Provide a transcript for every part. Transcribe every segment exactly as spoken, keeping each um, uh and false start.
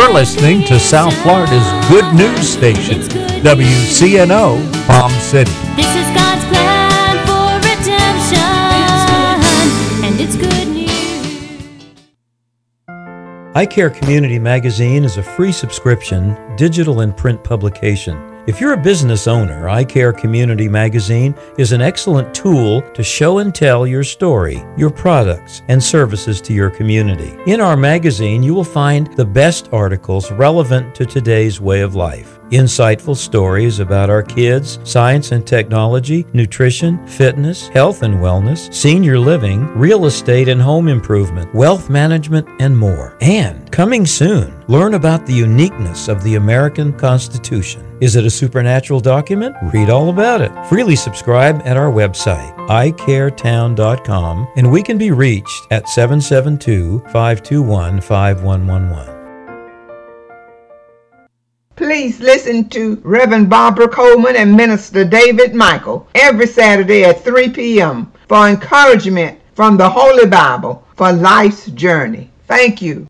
You're listening to South Florida's good news station, W C N O, Palm City. This is God's plan for redemption, and it's good news. iCare Community Magazine is a free subscription, digital and print publication. If you're a business owner, iCare Community Magazine is an excellent tool to show and tell your story, your products, and services to your community. In our magazine, you will find the best articles relevant to today's way of life. Insightful stories about our kids, science and technology, nutrition, fitness, health and wellness, senior living, real estate and home improvement, wealth management, and more. And coming soon, learn about the uniqueness of the American Constitution. Is it a supernatural document? Read all about it. Freely subscribe at our website, i care town dot com, and we can be reached at seven seven two, five two one, five one one one. Please listen to Reverend Barbara Coleman and Minister David Michael every Saturday at three p.m. for encouragement from the Holy Bible for life's journey. Thank you.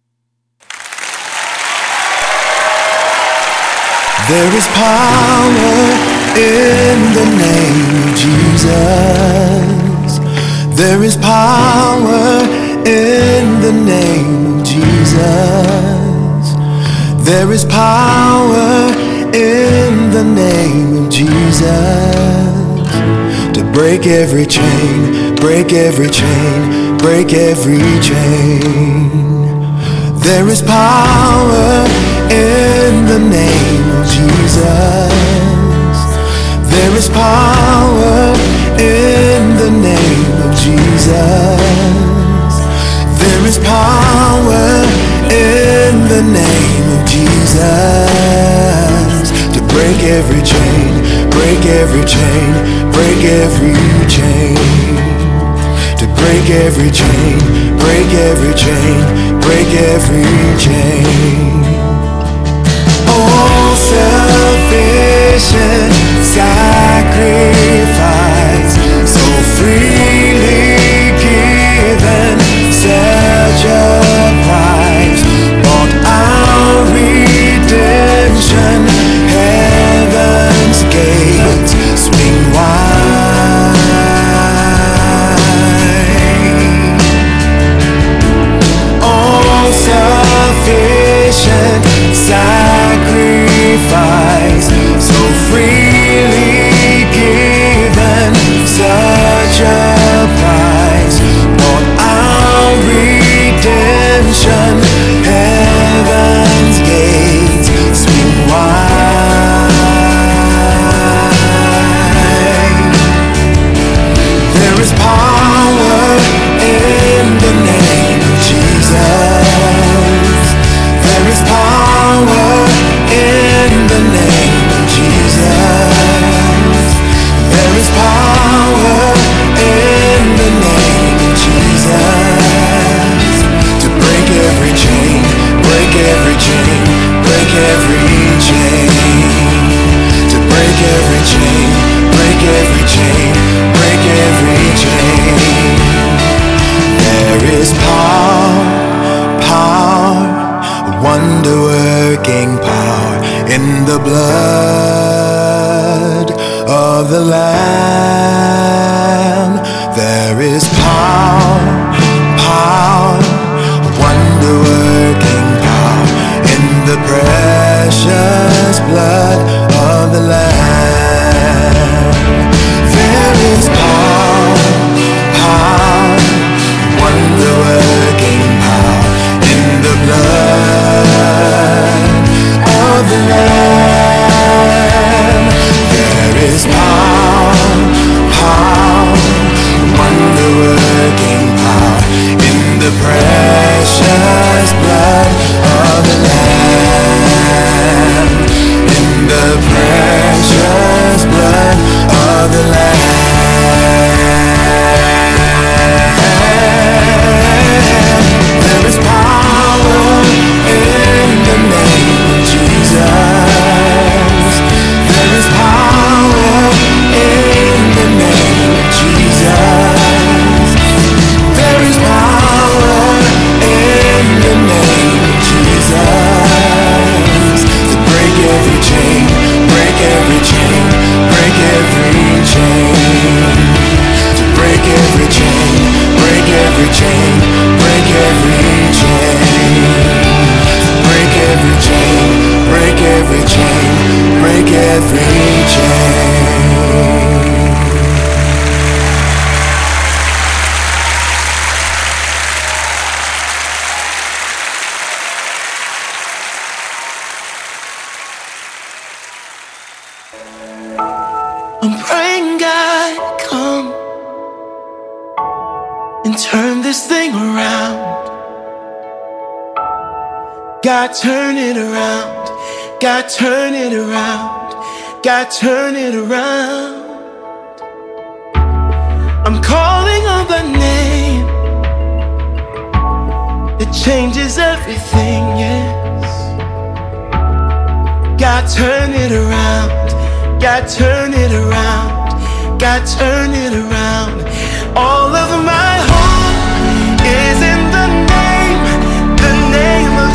There is power in the name of Jesus. There is power in the name of Jesus. There is power in the name of Jesus to break every chain, break every chain, break every chain. There is power in the name of Jesus. There is power in the name of Jesus. There is power in the name of Jesus to break every chain, break every chain, break every chain. To break every chain, break every chain, break every chain. Oh, sufficient sacrifice, so freely given, such a price, bought our redemption. Heaven's gates swing wide. All sufficient sacrifice, so freely given, such a price, bought our redemption. Heaven's gates swing wide. There is power in the name of Jesus. There is power in the name of Jesus. There is power in the name of Jesus to break every chain, break every chain, break every chain. To break every chain, break every chain, break every chain. There is power, power, wonder-working power in the blood of the Lamb. There is power, power, wonder-working power in the precious blood of the Lamb. There is power, power, wonder-working power in the blood of the Lamb. There is power, power, wonder-working power in the precious blood of the Lamb. In the precious blood of the Lamb. There is power in the name of Jesus. I'm praying God come and turn this thing around. God turn it around. God turn it around. God turn it around. I'm calling on the name that changes everything, yes. God turn it around. God turn it around. God turn it around. All of my hope is in the name, the name of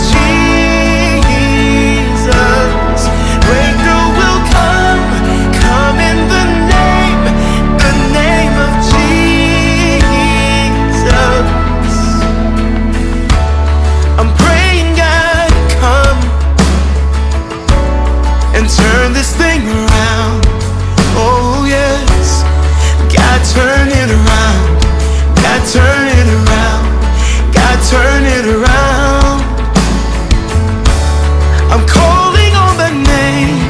Jesus. Breakthrough will come, come in the name, the name of Jesus. I'm praying God come and turn this thing around. Oh yes, God turn it around. God turn it around. God turn it around. I'm calling on the name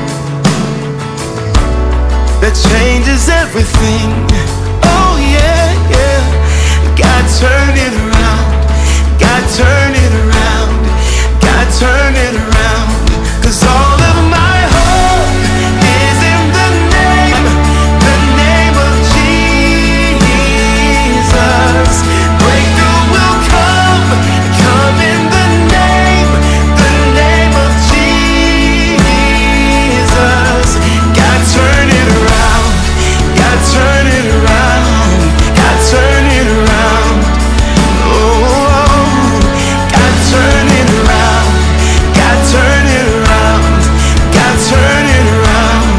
that changes everything. Oh yeah, yeah. God turn it around. God turn it around. God turn it around. 'Cause all of my hope is in the name, the name of Jesus. Breakthrough will come, come in the name, the name of Jesus. God turn it around. God turn it around. God turn it around. Oh, God turn it around. God turn it around. God turn it around.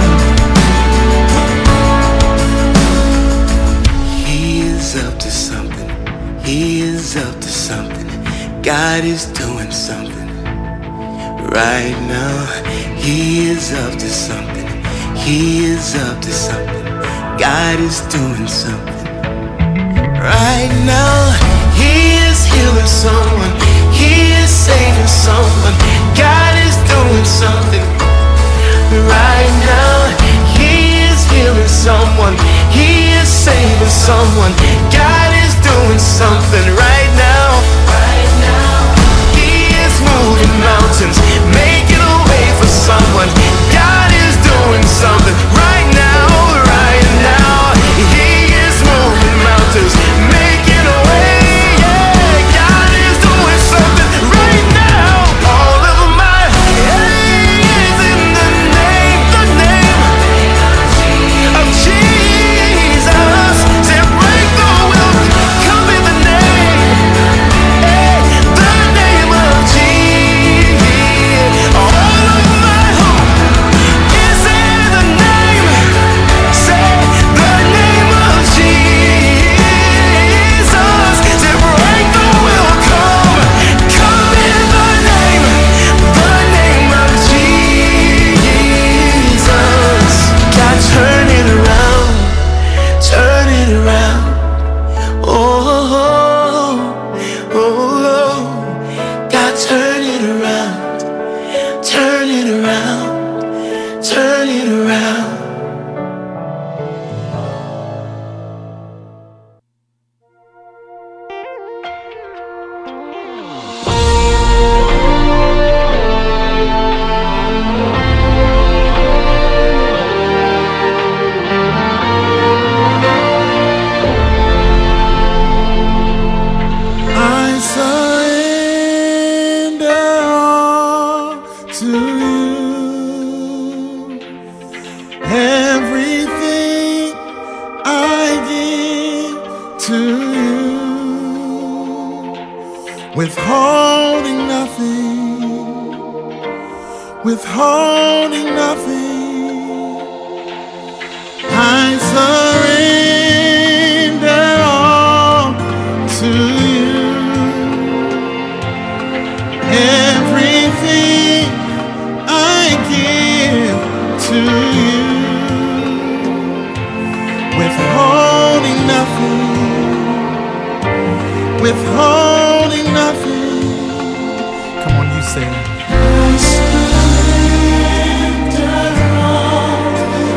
He is up to something. He is up to something. God is doing something right now. He is up to something. He is up to something. God is doing something right now. He is healing someone. He is saving someone. God is doing something right now. He is healing someone. He is saving someone. God is doing something right now. Right now. He is moving mountains, making a way for someone. God is doing something right now. Right now. He is moving mountains, making a way. Yeah, God is doing something right now. All of my is in the name, the name of Jesus. Say breakthrough will come in the name, eh, the name of Jesus. All of my hope is in the name. Say the name of Jesus. Say breakthrough will come, come in the name, the name of Jesus. God turn it around, turn it around. Oh, oh, oh, oh. God turn it around, turn it around, turn it around. I surrender all to you. Everything I give to you. Withholding nothing, withholding nothing. I surrender all to you. Everything I give to you. Withholding nothing, withholding nothing. Come on, you say it. I surrender all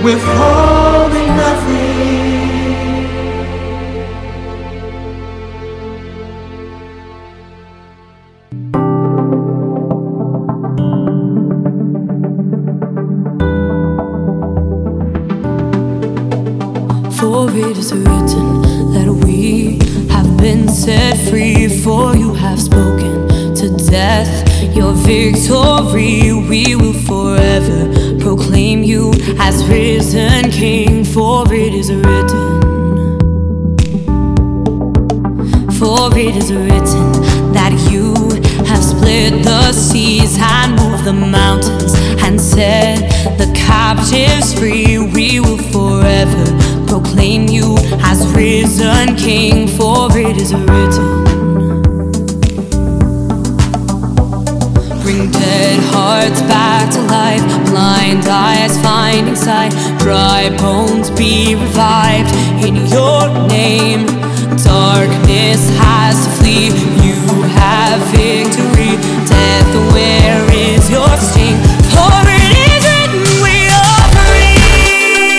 withholding nothing. For it is written that we have been set free, for you have spoken to death your victory. We will forever proclaim you as risen King, for it is written, for it is written that you have split the seas and moved the mountains and set the captives free. We will forever proclaim you as risen King, for it is written. Bring dead hearts back to life, blind eyes finding sight, dry bones be revived in your name. Darkness has to flee, you have victory. Death, where is your sting? For it is written we are free.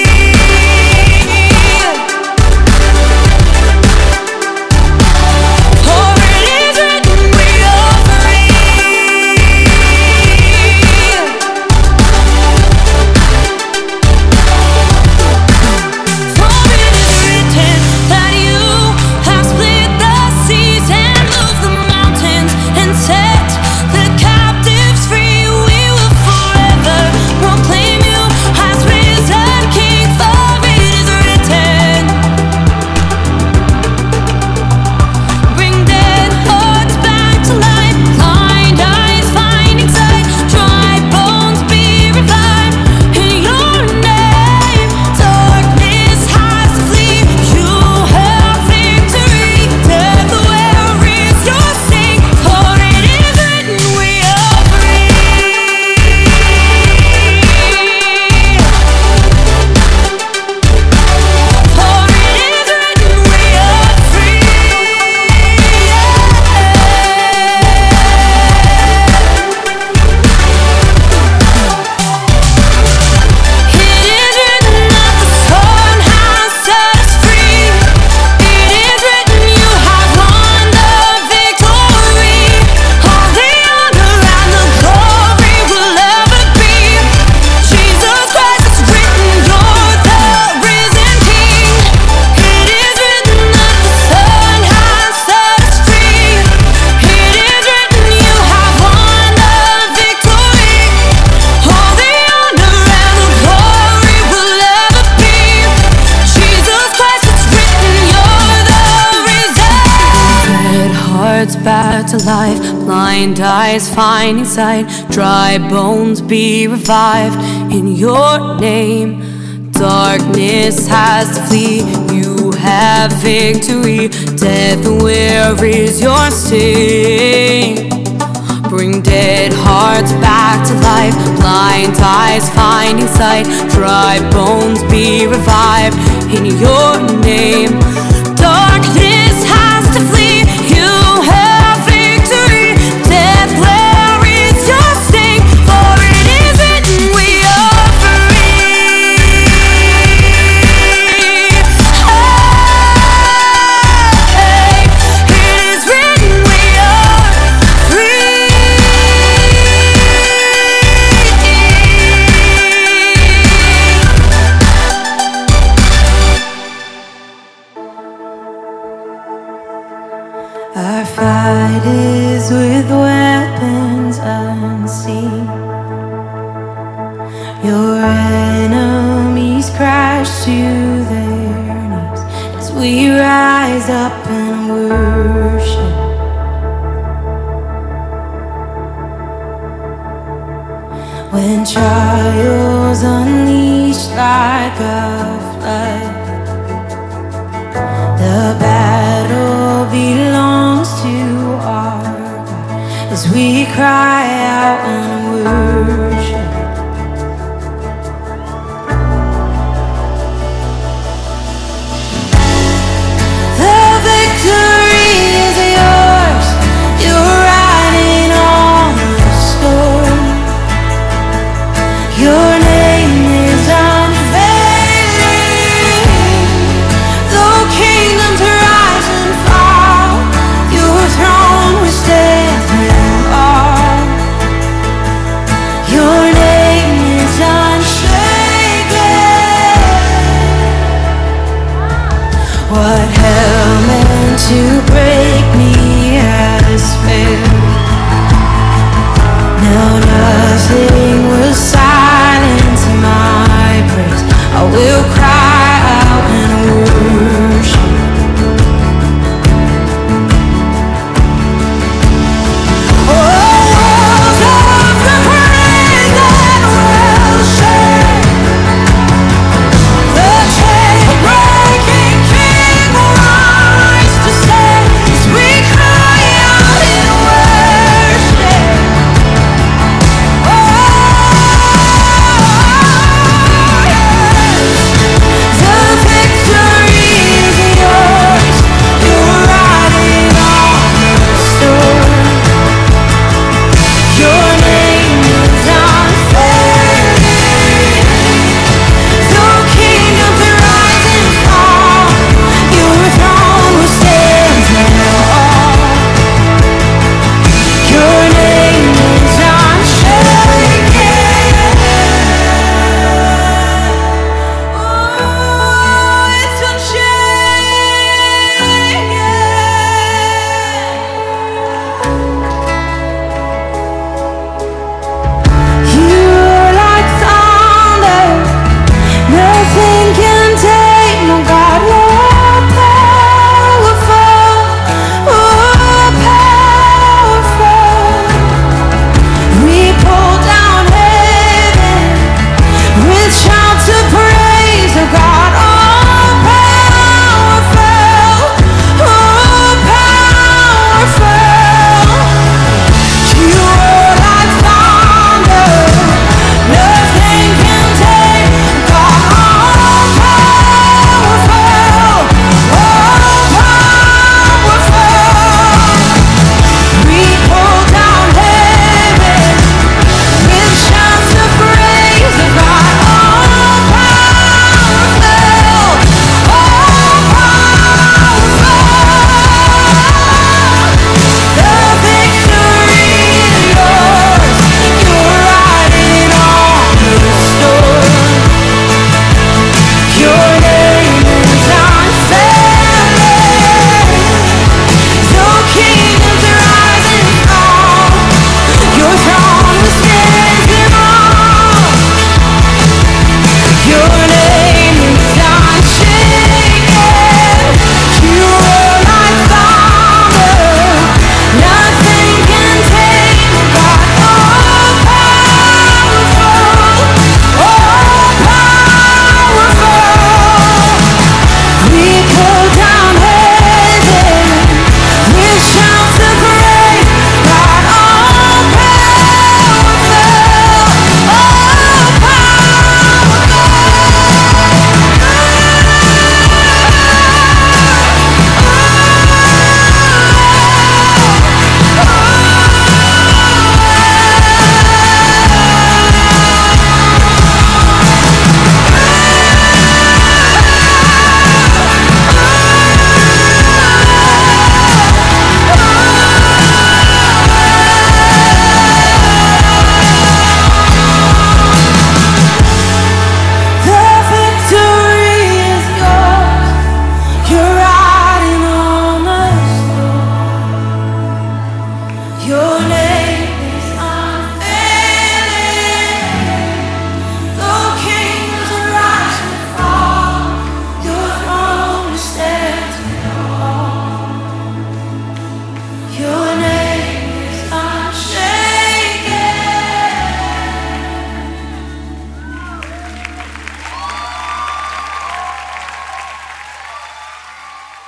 For it is written we are free. For it is written that you have split the seas and moved the mountains and set the captives free. We will forever proclaim you as risen King, for it is written. Bring dead hearts back to life, blind eyes finding sight, dry bones be revived in your name. Darkness has to flee, you have victory. Death, where is your sting? For it is written we are free. For it is written we are free. It is written that the Son has set us free. It is written you have won the victory. All the honor and the glory will ever be. Jesus Christ, it's written you're the risen King. It is written that the Son has set us free. It is written you have won the victory. All the honor and the glory will ever be. Jesus Christ, it's written you're the risen. Dead hearts back to life, blind eyes finding sight, dry bones be revived in your name. Darkness has to flee, you have victory. Death, where is your sting? Bring dead hearts back to life, blind eyes finding sight, dry bones be revived in your name. Darkness has to flee, you have victory. Death, where is your sting? For it is written we are free. Hey, it is written we are free. Our fight is with weapons unseen. Your enemies crash to their knees as we rise up and worship. When trials unleash like a flood, the battle belongs to our God as we cry out and worship. The victory is yours. You're riding on the storm. Your name is unfailing.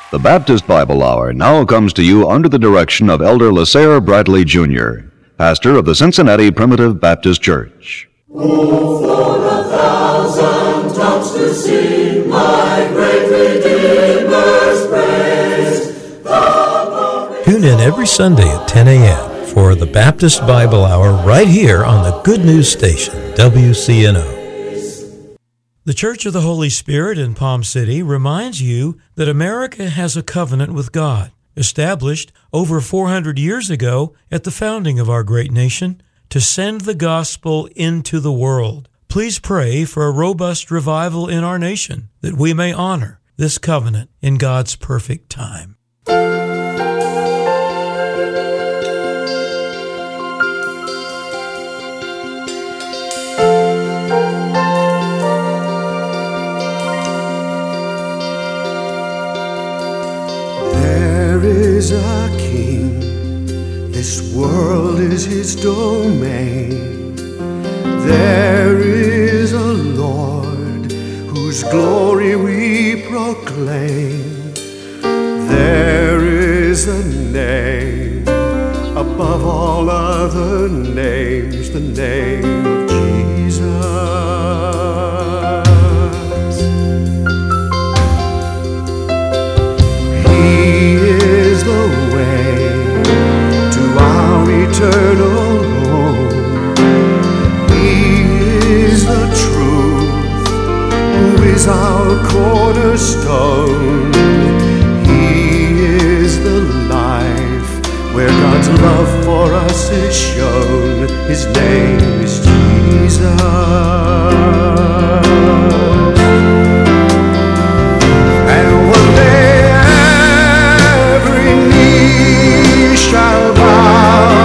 The Baptist Bible Hour now comes to you under the direction of Elder Lasair Bradley Junior, pastor of the Cincinnati Primitive Baptist Church. Oh, for a thousand tongues to sing my great Redeemer's praise. Tune in every Sunday at ten a.m. for the Baptist Bible Hour right here on the Good News Station, W C N O. The Church of the Holy Spirit in Palm City reminds you that America has a covenant with God, established over four hundred years ago at the founding of our great nation, to send the gospel into the world. Please pray for a robust revival in our nation, that we may honor this covenant in God's perfect time. There is a king, this world is his domain. There is a Lord, whose glory we proclaim. There is a name, above all other names, the name of Jesus. Eternal home. He is the truth, who is our cornerstone. He is the life, where God's love for us is shown. His name is Jesus. And one day every knee shall bow,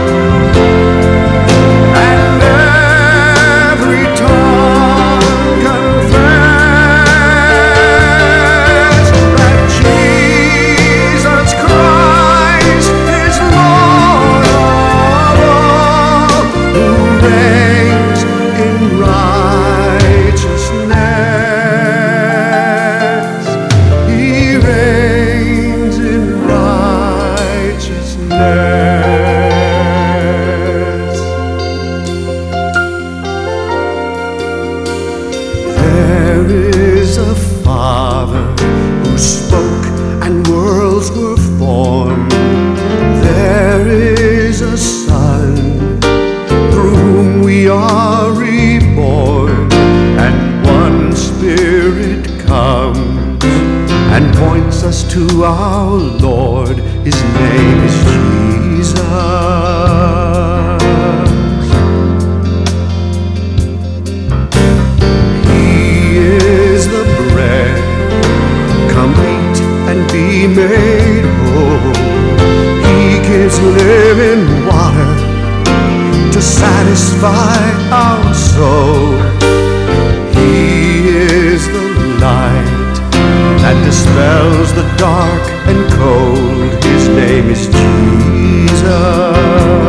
to our Lord, his name is Jesus. He is the bread, come eat and be made whole. He gives living water to satisfy our soul. He is the light that dispels the dark and cold. His name is Jesus.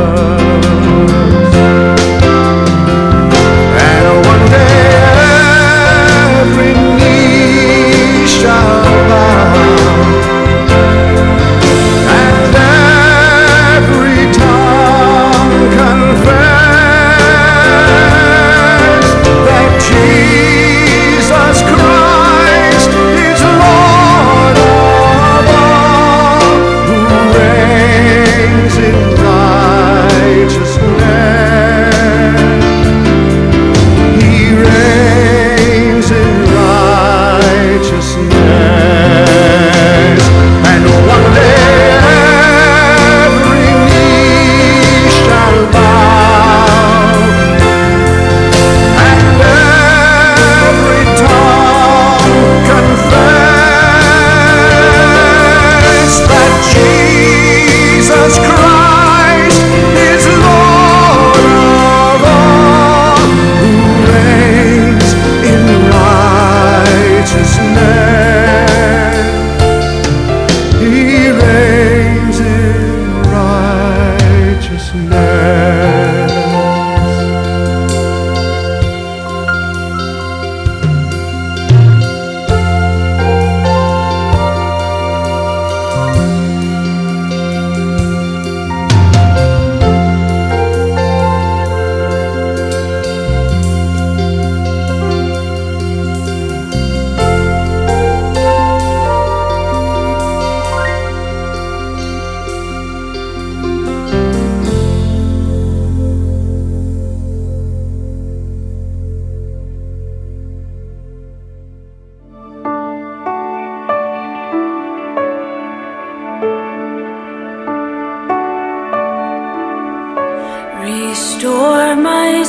my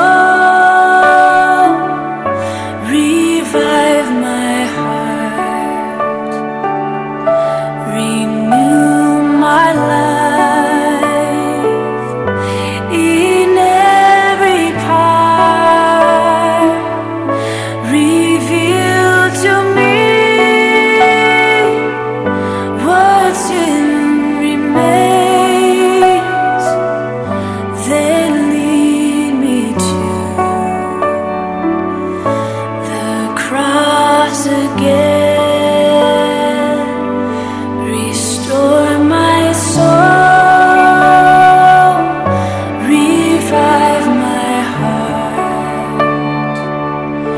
soul, revive my heart, renew my life in every part, reveal to me what sin remains, then lead me to the cross again.